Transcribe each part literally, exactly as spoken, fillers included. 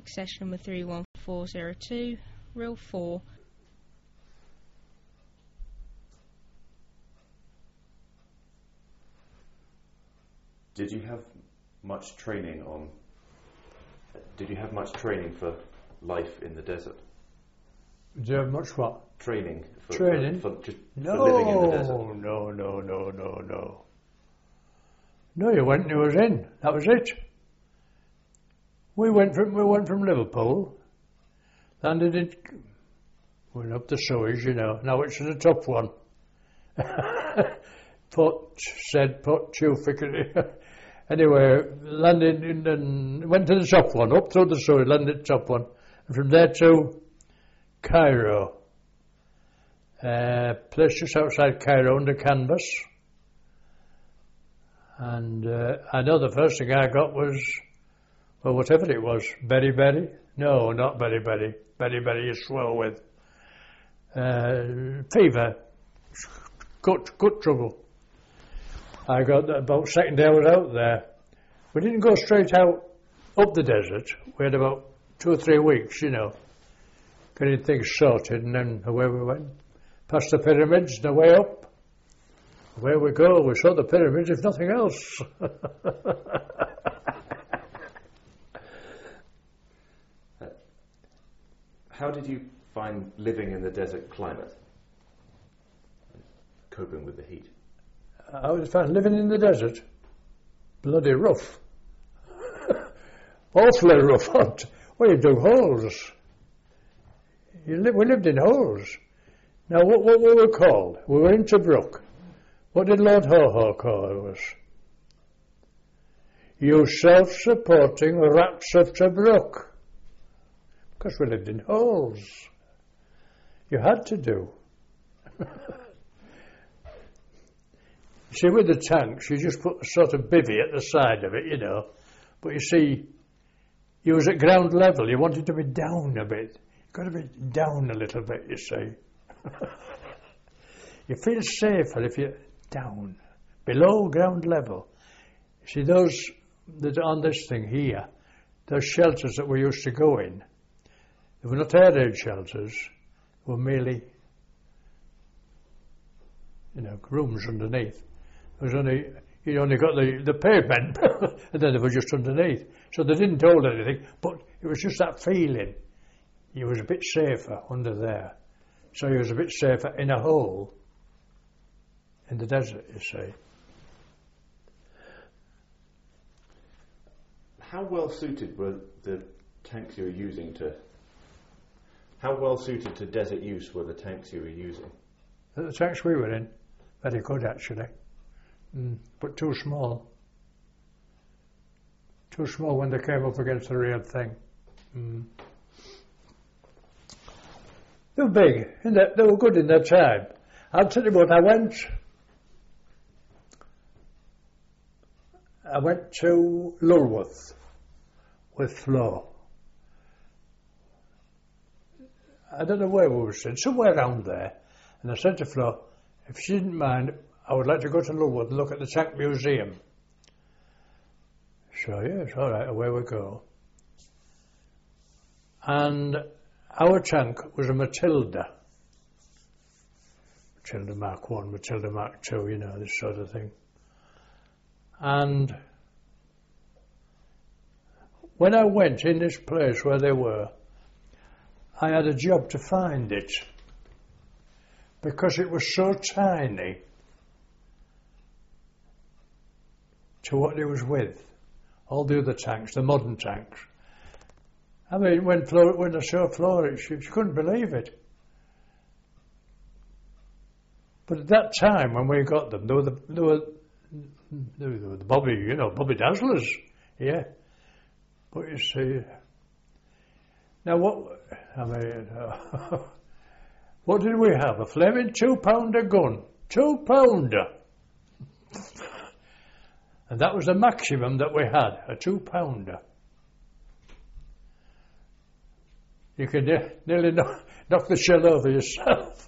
accession number three one four zero two, reel four. Did you have much training on, did you have much training for life in the desert? Did you have much what? Training. For, Training? For, for, just no, for living in the desert? no, no, no, no, no. No, you went and you was in. That was it. We went from we went from Liverpool, landed in, went up the Suez, you know. Now it's a tough one. Put, said, put, two, anyway, landed in, and went to the top one, up through the Suez, landed at the top one. And from there to Cairo, uh, place just outside Cairo under canvas. And uh, I know the first thing I got was, well, whatever it was, berry berry. No, not berry berry. Berry berry you swell with. Uh, fever. Gut, gut trouble. I got that about second day I was out there. We didn't go straight out up the desert. We had about two or three weeks, you know, getting things sorted, and then away we went. Past the pyramids and away up. Where we go, we saw the pyramids, if nothing else. How did you find living in the desert climate? Coping with the heat? I was fine living in the desert. Bloody rough. Awfully rough. Well, you dug holes. You li- we lived in holes. Now, what, what were we called? We were in Tobruk. What did Lord Haw-Haw call us? You self-supporting rats of Tobruk. Because we lived in holes. You had to do. You see, with the tanks, you just put a sort of bivvy at the side of it, you know. But you see, you was at ground level. You wanted to be down a bit. You've got to be down a little bit, you see. You feel safer if you're down, below ground level. You see, those that on this thing here, those shelters that we used to go in, they were not air raid shelters. They were merely, you know, rooms underneath. It was only, you only got the, the pavement, and then they were just underneath. So they didn't hold anything, but it was just that feeling. You was a bit safer under there. So you was a bit safer in a hole in the desert, you see. How well suited were the tanks you were using to, how well suited to desert use were the tanks you were using? The tanks we were in, very good actually. Mm, but too small. Too small when they came up against the real thing. Mm. They were big, in that, they were good in their time. I'll tell you what, I went, I went to Lulworth with Flo. I don't know where we were sitting, somewhere around there. And I said to Flo, if she didn't mind, I would like to go to Lulworth and look at the Tank Museum. So, yes, all right, away we go. And our tank was a Matilda. Matilda Mark One, Matilda Mark Two, you know, this sort of thing. And when I went in this place where they were, I had a job to find it because it was so tiny to what it was with. All the other tanks, the modern tanks. I mean, when, Flo, when I saw Flora, she, she couldn't believe it. But at that time, when we got them, they were the, they were, they were the Bobby, you know, Bobby Dazzlers, yeah. But you see, now what, I mean, uh, what did we have? A flaming two-pounder gun. Two-pounder. And that was the maximum that we had, a two-pounder. You could ne- nearly knock, knock the shell over yourself.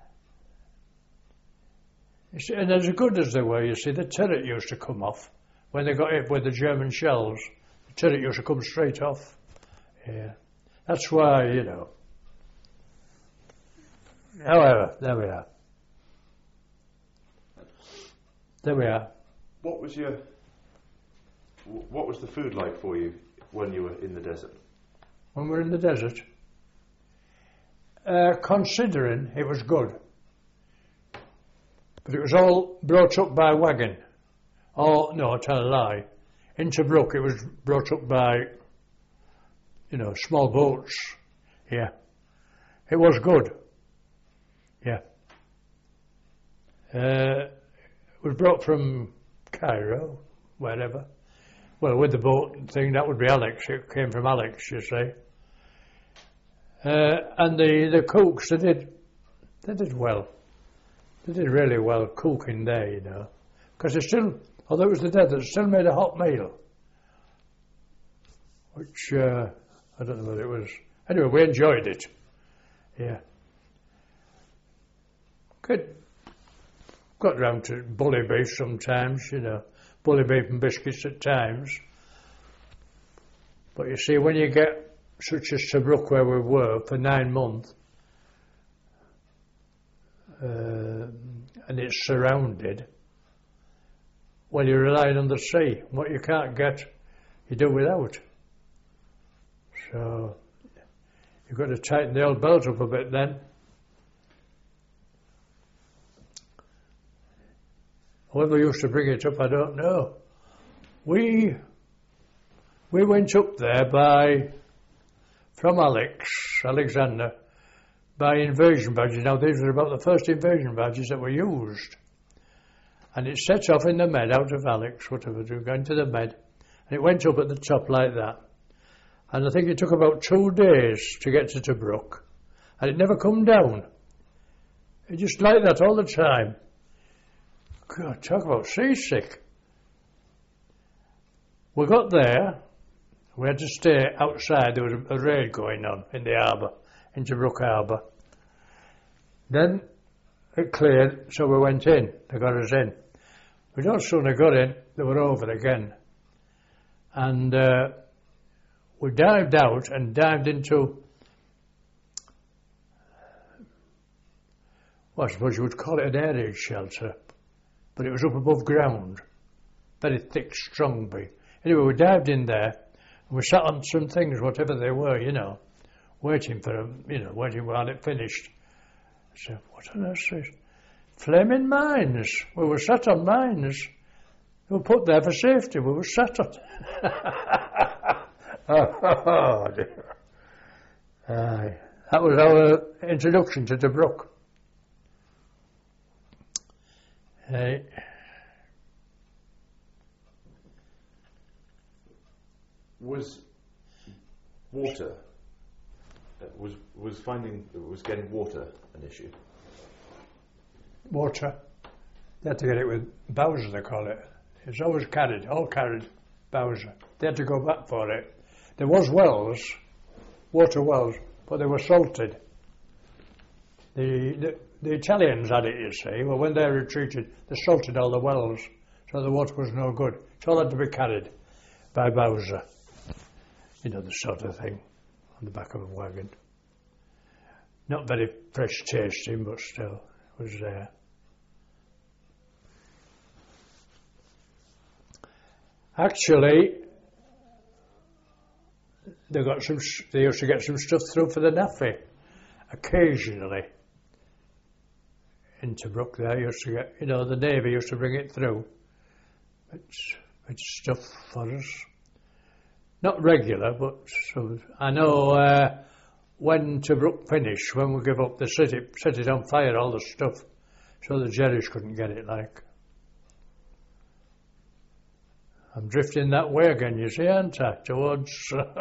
You see, and as good as they were, you see, the turret used to come off when they got hit with the German shells, the turret used to come straight off. Yeah, that's why, you know. However, there we are. There we are. What was your, what was the food like for you when you were in the desert? When we were in the desert, uh, considering it was good, but it was all brought up by wagon. Oh, no, I tell a lie. In Tobruk, it was brought up by, you know, small boats. Yeah. It was good. Yeah. Uh, it was brought from Cairo, wherever. Well, with the boat thing, that would be Alex. It came from Alex, you see. Uh, and the, the cooks, they did, they did well. They did really well cooking there, you know. Because they still, although it was the desert, they still made a hot meal. Which, uh, I don't know what it was. Anyway, we enjoyed it. Yeah. Good. Got round to bully beef sometimes, you know. Bully beef and biscuits at times. But you see, when you get such as Tobruk where we were for nine months, uh, and it's surrounded, well, you're relying on the sea. What you can't get, you do without. So, you've got to tighten the old belt up a bit then. Whoever used to bring it up, I don't know. We we went up there by, from Alex, Alexander, by invasion badges. Now, these were about the first invasion badges that were used. And it set off in the Med out of Alex, whatever, we were going to the Med. And it went up at the top like that. And I think it took about two days to get to Tobruk. And it never come down. It just like that all the time. God, talk about seasick. We got there. We had to stay outside. There was a, a raid going on in the harbour, in Tobruk harbour. Then it cleared, so we went in. They got us in. We no sooner got in, they were over again. And uh, we dived out and dived into, well, I suppose you would call it an air raid shelter, but it was up above ground. Very thick, strong big. Anyway, we dived in there, and we sat on some things, whatever they were, you know, waiting for them, you know, waiting while it finished. I said, what on earth is this? Flaming mines. We were sat on mines. They were put there for safety. We were sat on. Oh, dear. Aye. That was our introduction to Tobruk. Hey. Was water, uh, was was finding, was getting water an issue? Water. They had to get it with Bowser, they call it. It's always carried, all carried Bowser. They had to go back for it. There was wells, water wells, but they were salted. The, the the Italians had it, you see. Well, when they retreated, they salted all the wells, so the water was no good. It all had to be carried by Bowser. You know, the sort of thing on the back of a wagon. Not very fresh tasting, but still it was there. Actually, they got some. They used to get some stuff through for the Naffy occasionally. In Tobruk, there used to get, you know, the Navy used to bring it through. It's it's stuff for us. Not regular, but so I know uh, when Tobruk finished, when we give up, they set it set it on fire, all the stuff, so the Jerrys couldn't get it. Like, I'm drifting that way again, you see, aren't I? Towards.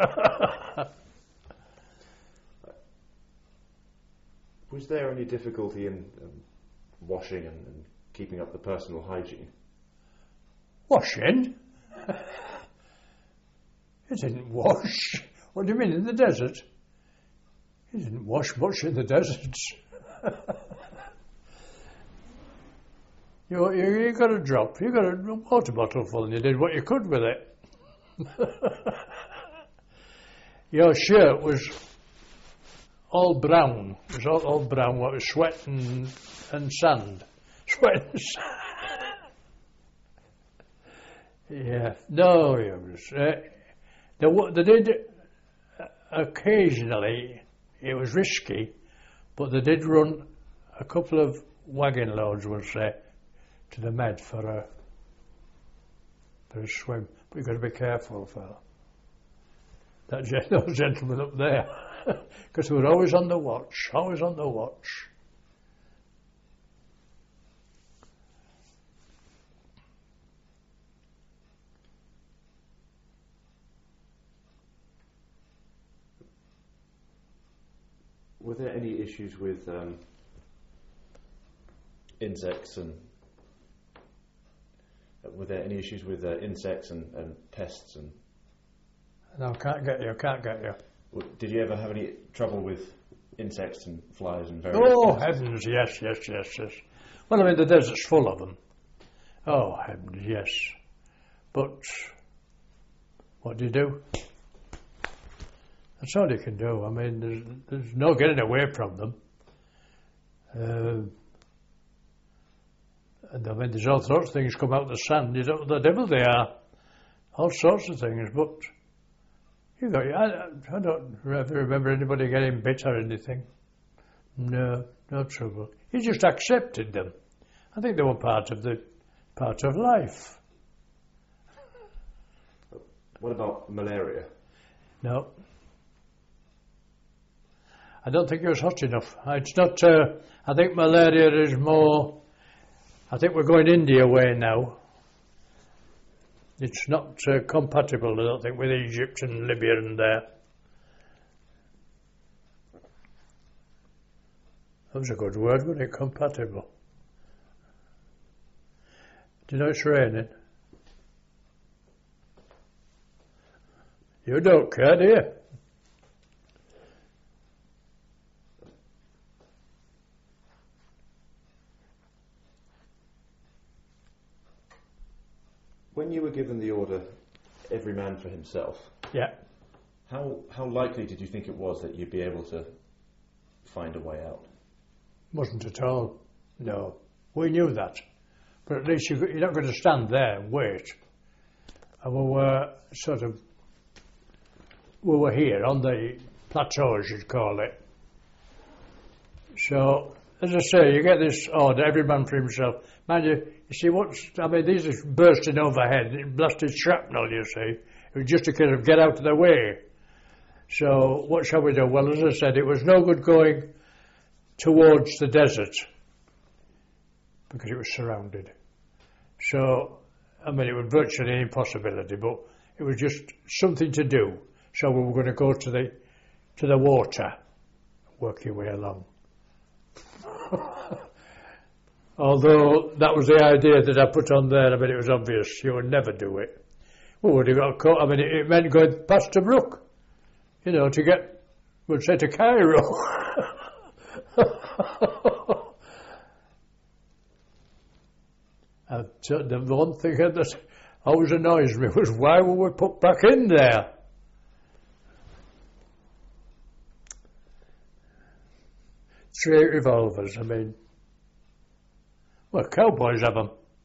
Was there any difficulty in um, washing and, and keeping up the personal hygiene? Washing? He didn't wash. What do you mean, in the desert? He didn't wash much in the desert. You, you, you got a drop, you got a water bottle full and you did what you could with it. Your shirt was all brown. It was all, all brown, what was sweat and, and sand. Sweat and sand. Yeah, no, it was. Uh, they, they did uh, occasionally, it was risky, but they did run a couple of wagon loads, we'll say, to the Med for a, for a swim. But you've got to be careful, fella. That gen- those gentlemen up there, because they were always on the watch, always on the watch. Were there any issues with um, insects and uh, were there any issues with uh, insects and, and pests and? No, can't get you, can't get you. w- Did you ever have any trouble with insects and flies and various? Oh, pests? heavens, yes, yes, yes, yes. Well, I mean, the desert's full of them. Oh, heavens, yes. But what do you do? That's all you can do. I mean, there's, there's no getting away from them. Uh, and I mean, there's all sorts of things come out of the sand. You don't know the devil they are. All sorts of things. But you got, I, I don't ever remember anybody getting bit or anything. No, no trouble. You just accepted them. I think they were part of the part of life. What about malaria? No. I don't think it was hot enough. It's not, uh, I think malaria is more, I think we're going India way now. It's not uh, compatible, I don't think, with Egypt and Libya and there. That was a good word, wasn't it? Compatible. Do you know it's raining? You don't care, do you? When you were given the order, every man for himself, Yeah. how how likely did you think it was that you'd be able to find a way out? Wasn't at all. No. We knew that. But at least you, you're not going to stand there and wait. And we were sort of, we were here on the plateau, as you'd call it. So, as I say, you get this order, every man for himself. Mind you, you see what's, I mean, these are bursting overhead, it blasted shrapnel, you see. It was just a case of get out of the way. So, what shall we do? Well, as I said, it was no good going towards the desert because it was surrounded. So, I mean, it was virtually an impossibility, but it was just something to do. So we were going to go to the to the water, work your way along. Although that was the idea that I put on there, I mean, it was obvious you would never do it. We would have got caught. I mean, it, it meant going past the brook, you know, to get, we'd say, to Cairo. And the one thing that always annoys me was why were we put back in there? Three revolvers, I mean. Well, cowboys have them.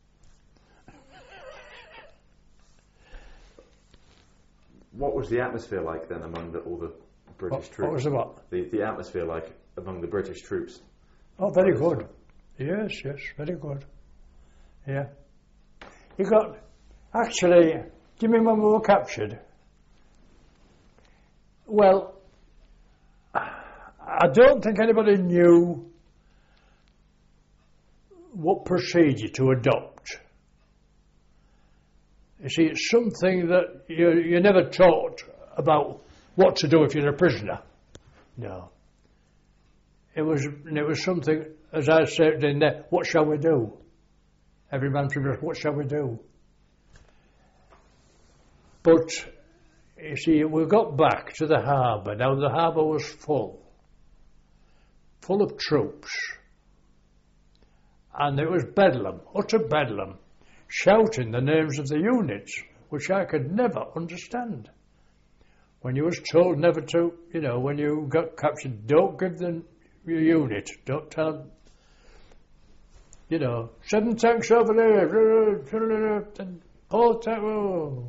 What was the atmosphere like then among the, all the British What, troops? what was the what? The, the atmosphere like among the British troops? Oh, very What is- good. Yes, yes, very good. Yeah. You got, actually, do you remember when we were captured? Well, I don't think anybody knew what procedure to adopt. You see, it's something that you, you're never taught about what to do if you're a prisoner. No. It was, it was something, as I said in there, what shall we do? Every man for himself, what shall we do? But, you see, we got back to the harbour. Now, the harbour was full. Full of troops. and it was bedlam, utter bedlam, shouting the names of the units, which I could never understand. When you was told never to, you know, when you got captured, don't give them your unit, don't tell them, you know, seven tanks over there, and four tanks, oh.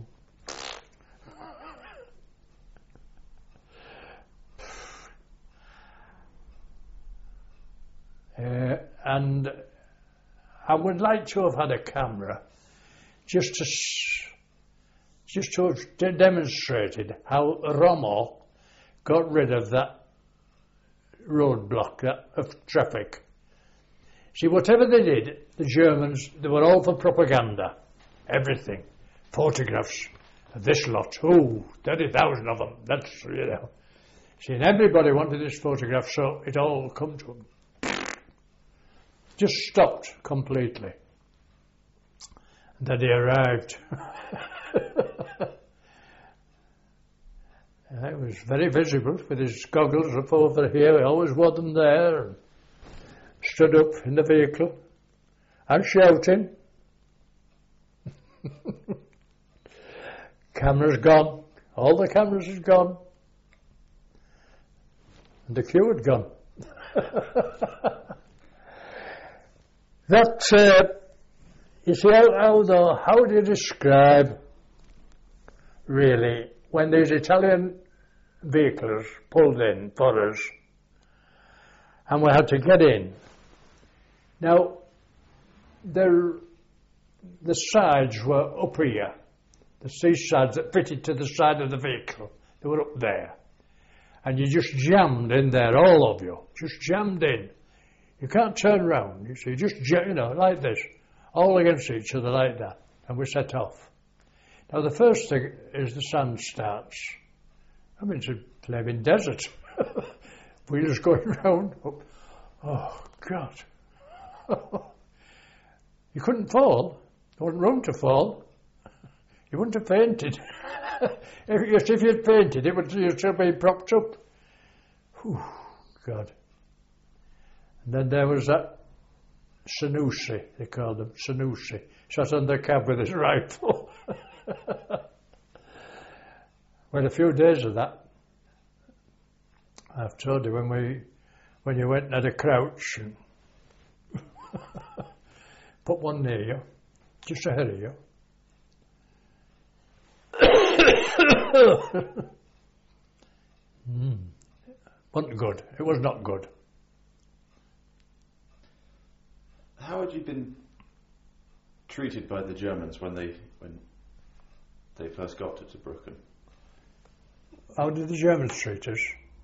Uh, and I would like to have had a camera just to just to have de- demonstrated how Rommel got rid of that roadblock that, of traffic. See, whatever they did, the Germans, they were all for propaganda, everything, photographs of this lot, oh, thirty thousand of them, that's, you know. See, and everybody wanted this photograph, so it all come to them. Just stopped completely. And then he arrived. And it was very visible with his goggles up over here. He always wore them there. And stood up in the vehicle and shouting. Camera's gone. All the cameras is gone. And the queue had gone. That, uh, you see, how, how, though, how do you describe, really, when these Italian vehicles pulled in for us, and we had to get in. Now, the, the sides were up here, the seat sides that fitted to the side of the vehicle, they were up there. And you just jammed in there, all of you, just jammed in. You can't turn round, you see, just, you know, like this, all against each other like that, and we set off. Now the first thing is the sand starts. I mean, it's a flaming desert. Wheels going round. Oh, God. You couldn't fall. There wasn't room to fall. You wouldn't have fainted. if, if you'd fainted, it would you'd still be propped up. Whew, God. And then there was that Sanusi, they called him, Sanusi, sat on the cab with his rifle. Well, a few days of that, I've told you, when we, when you went and had a crouch, and put one near you, just ahead of you. mm. Wasn't good. It was not good. How had you been treated by the Germans when they when they first got to Tobruk? How did the Germans treat us?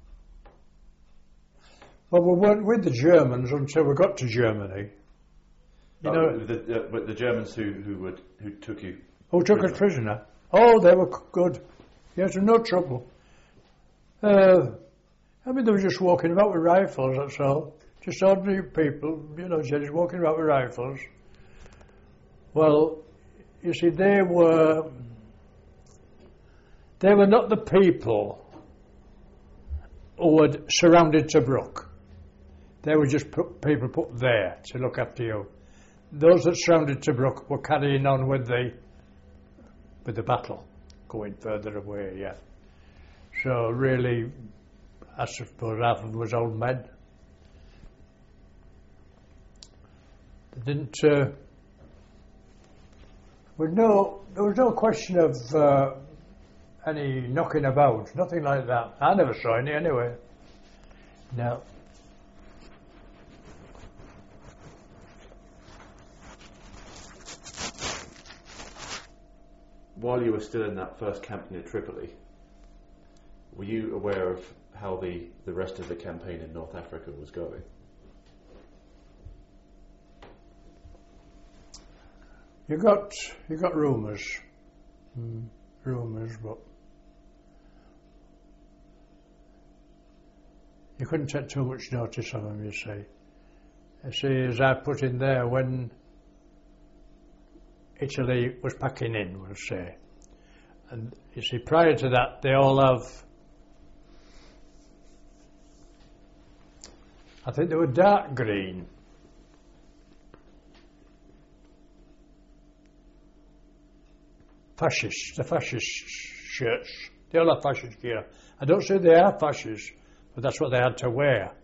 Well, we weren't with the Germans until we got to Germany. You oh, know, the, uh, but the Germans who who would who took you who took us prisoner? Oh, they were good. Yes, no trouble. Uh, I mean, they were just walking about with rifles. That's all. Just ordinary people, you know, just walking around with rifles. Well, you see, they were, they were not the people who had surrounded Tobruk. They were just put, people put there to look after you. Those that surrounded Tobruk were carrying on with the, with the battle, going further away, yeah. So really, I suppose half of them was old men. Didn't uh, with no there was no question of uh, any knocking about, nothing like that. I never saw any anyway. No. While you were still in that first camp near Tripoli, were you aware of how the, the rest of the campaign in North Africa was going? You got you got rumours, mm, rumours, but you couldn't take too much notice of them. You see, you see, as I put in there, when Italy was packing in, we'll say, and you see, prior to that, they all have. I think they were dark green. fascists, the fascist shirts. They all have fascist gear. I don't say they are fascists, but that's what they had to wear.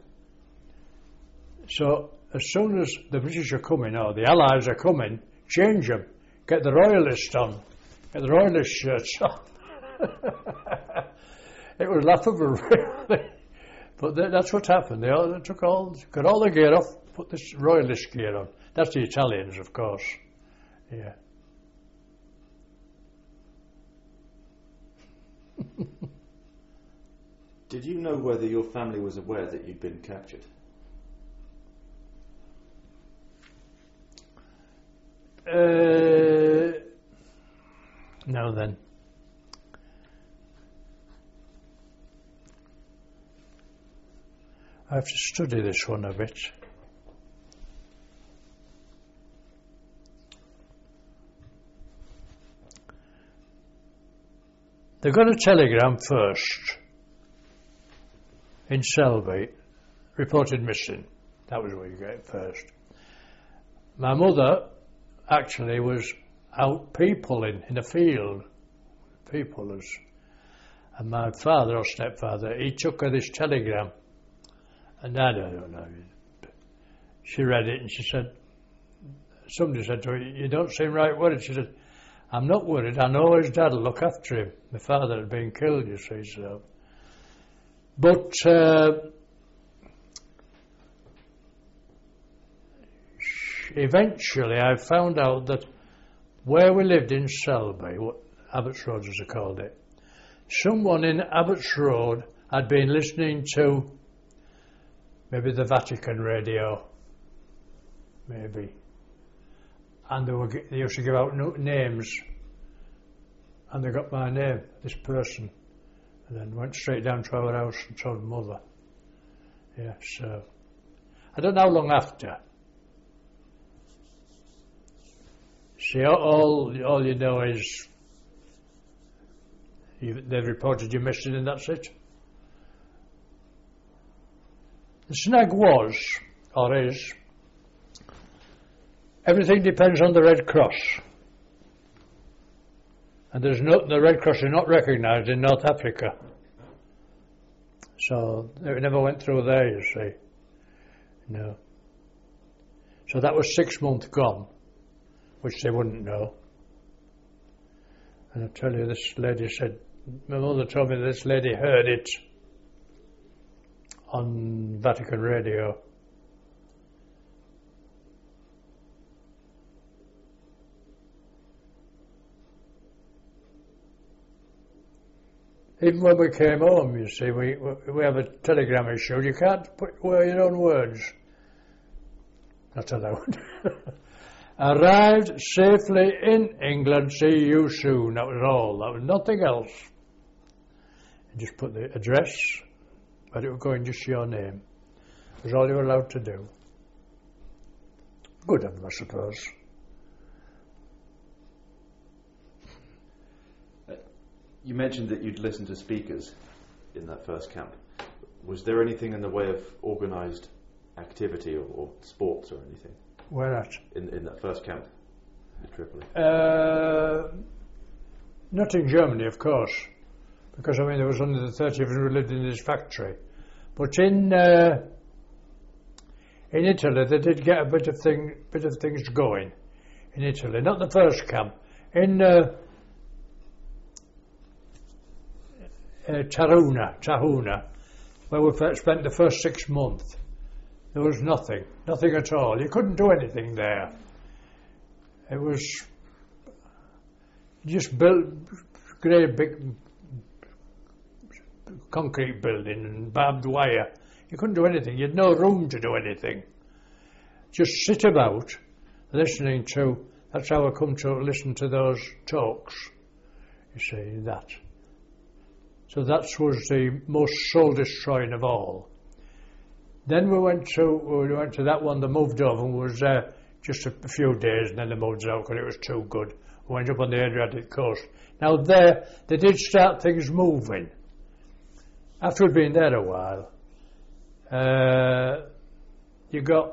So as soon as the British are coming, or the Allies are coming, change them. Get the Royalist on. Get the Royalist shirts on. It was laughable, really. But th- that's what happened. They, all, they took all, got all the gear off, put this Royalist gear on. That's the Italians, of course. Yeah. Did you know whether your family was aware that you'd been captured? Uh, now then. I have to study this one a bit. They got a telegram first in Selby, reported missing. That was where you get it first. My mother actually was out peopling in a field, peoplers. And my father or stepfather, he took her this telegram. And I don't know. She read it and she said, somebody said to her, "You don't seem right worried." She said, "I'm not worried. I know his dad will look after him." My father had been killed, you see, so. But uh, eventually I found out that where we lived in Selby, what Abbots Road as they called it, someone in Abbots Road had been listening to maybe the Vatican radio, maybe. And they, were, they used to give out no, names. And they got my name, this person. And then went straight down to our house and told mother. Yeah, so. I don't know how long after. See, all, all you know is you, they've reported you missing and that's it. The snag was, or is, everything depends on the Red Cross. And there's no, the Red Cross is not recognised in North Africa. So it never went through there, you see. No. So that was six months gone, which they wouldn't know. And I tell you, this lady said, my mother told me this lady heard it on Vatican radio. Even when we came home, you see, we we have a telegram issue. You can't put your own words. Not allowed. Arrived safely in England. See you soon. That was all. That was nothing else. You just put the address, but it would go in just your name. That was all you were allowed to do. Good of them, I suppose. You mentioned that you'd listened to speakers in that first camp. Was there anything in the way of organised activity or, or sports or anything? Where at? In, in that first camp in Tripoli? Uh, not in Germany, of course, because I mean there was only the thirty of us who lived in this factory. But in uh, in Italy, they did get a bit of thing, bit of things going. In Italy, not the first camp. In uh, Uh, Taruna, Tahuna, where we spent the first six months. There was nothing, nothing at all. You couldn't do anything there. It was just built, great big concrete building and barbed wire. You couldn't do anything. You had no room to do anything. Just sit about listening to, that's how I come to listen to those talks. You see, that. So that was the most soul-destroying of all. Then we went to we went to that one that moved over and was there just a few days, and then they moved out because it was too good. We went up on the Adriatic coast. Now there, they did start things moving. After we'd been there a while, uh, you got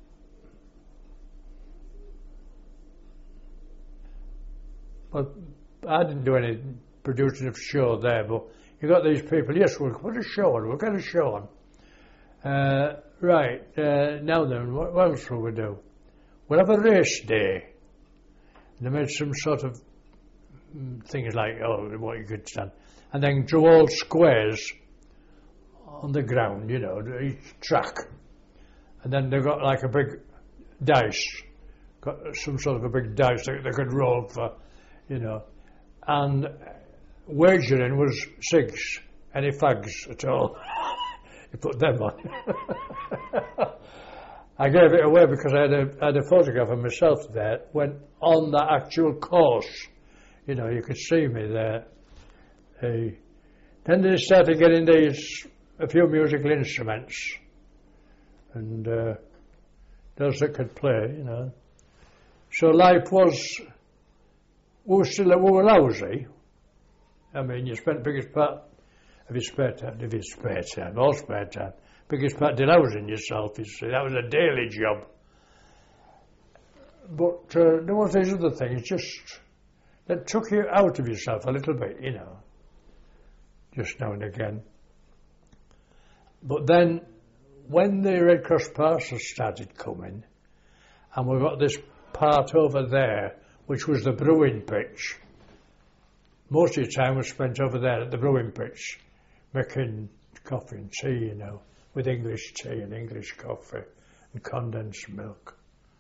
well, I didn't do any producing of show there, but you got these people, yes, we'll put a show on, we'll get a show on. Uh, right, uh, now then, what, what else will we do? We'll have a race day. And they made some sort of mm, things like, oh, what you could stand. And then drew all squares on the ground, you know, each track. And then they got like a big dice, got some sort of a big dice that they could roll for, you know. And wagering was cigs, any fags at all. You put them on. I gave it away because I had a, I had a photograph of myself there, went on the actual course. You know, you could see me there. Uh, then they started getting these, a few musical instruments, and uh, those that could play, you know. So life was, we were still, we were lousy. I mean, you spent the biggest part of your spare time, of your spare time, all spare time, biggest part delousing yourself, you see. That was a daily job. But uh, there was these other things, just, that took you out of yourself a little bit, you know, just now and again. But then, when the Red Cross parcels started coming, and we got this part over there, which was the brewing pitch, most of your time was spent over there at the brewing pitch, making coffee and tea, you know, with English tea and English coffee and condensed milk.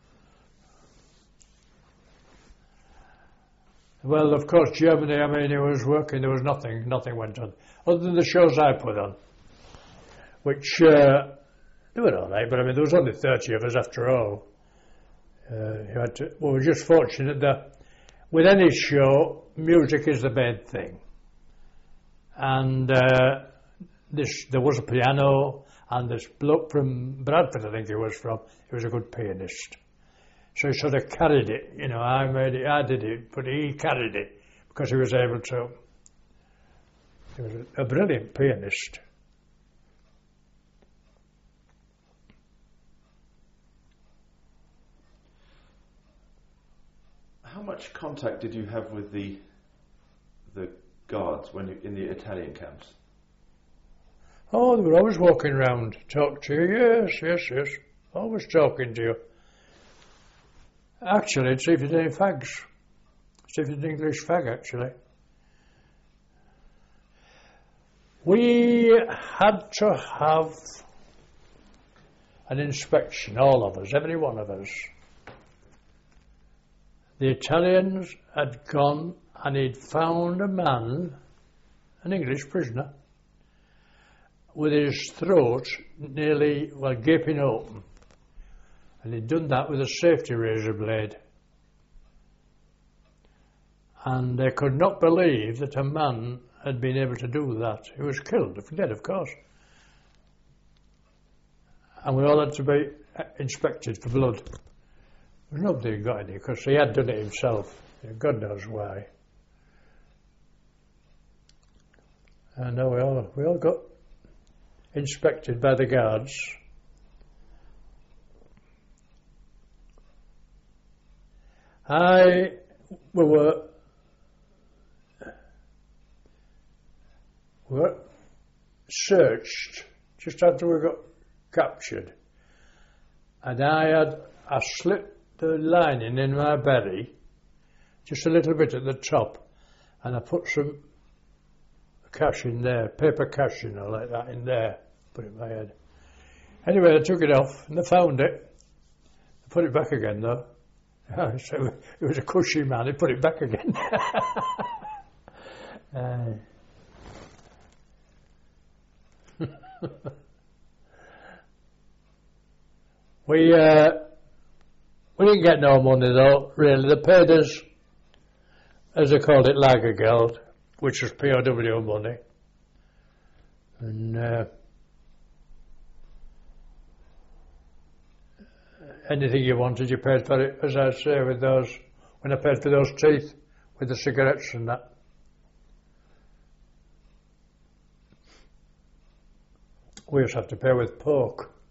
Well, of course, Germany, I mean, it was working, there was nothing, nothing went on, other than the shows I put on, which, uh, they were all right, but I mean, there was only thirty of us after all. Uh, you had to, we were just fortunate that with any show, music is the main thing. And uh, this, there was a piano, and this bloke from Bradford, I think he was from, he was a good pianist. So he sort of carried it, you know, I made it, I did it, but he carried it because he was able to. He was a, a brilliant pianist. How much contact did you have with the the guards when you, in the Italian camps? Oh, they were always walking round, talk to you. Yes, yes, yes. Always talking to you. Actually, I'd see if there's any fags. See if there's an English fag, actually. We had to have an inspection, all of us, every one of us. The Italians had gone and he'd found a man, an English prisoner, with his throat nearly, well, gaping open. And he'd done that with a safety razor blade. And they could not believe that a man had been able to do that. He was killed, dead, of course. And we all had to be inspected for blood. Nobody got any, because he had done it himself. God knows why. And no, we all we all got inspected by the guards. I we were we were searched just after we got captured, and I had I slipped the lining in my belly, just a little bit at the top, and I put some cash in there, paper cash, you know, like that in there, put it in my head. Anyway, I took it off and they found it. I put it back again though. So it was a cushy man, he put it back again. uh. we uh, we didn't get no money though, really. They paid us, as they called it, Lagergeld, which was P O W money. And uh, anything you wanted, you paid for it, as I say, with those, when I paid for those teeth, with the cigarettes and that. We used to have to pay with pork.